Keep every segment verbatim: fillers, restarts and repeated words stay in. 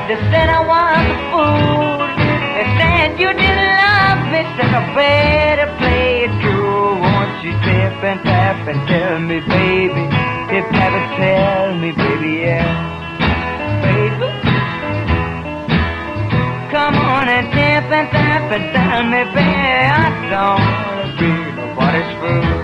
They said I was a fool. They said you didn't love me, said I better play it true. Won't you tip and tap and tell me, baby? Tip, tap and tell me, baby, yeah. Baby, come on and tip and tap and tell me, baby, I don't wanna be nobody's fool.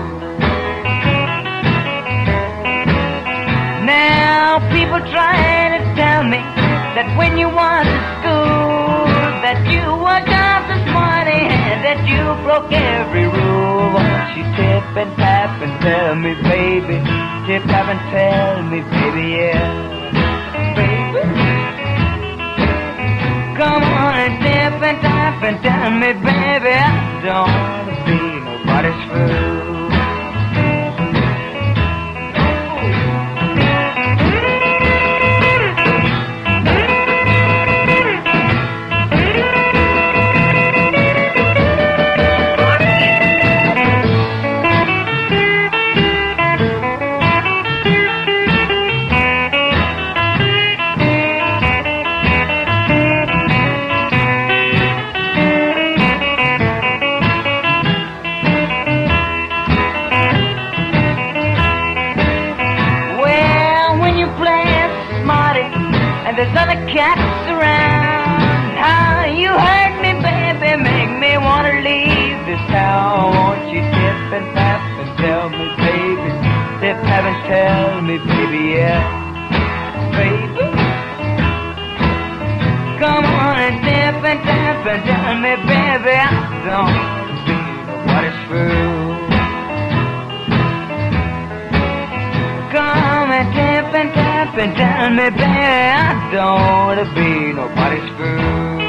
Now people try to tell me that when you was in school, that you were just as smarty and that you broke every rule. Won't you tip and tap and tell me, baby? Tip, tap and tell me, baby, yeah. Baby, come on and tip and tap and tell me, baby, I don't want to be nobody's fool. There's other cats around. How you hurt me, baby, make me wanna leave this town. Won't you tip and tap and tell me, baby? Tip, tap and tell me, baby, yeah. Baby, come on and tip and tap and tell me, baby, I don't wanna be nobody's fool. Come and tip and tap and tell me, baby, I don't wanna be nobody's fool.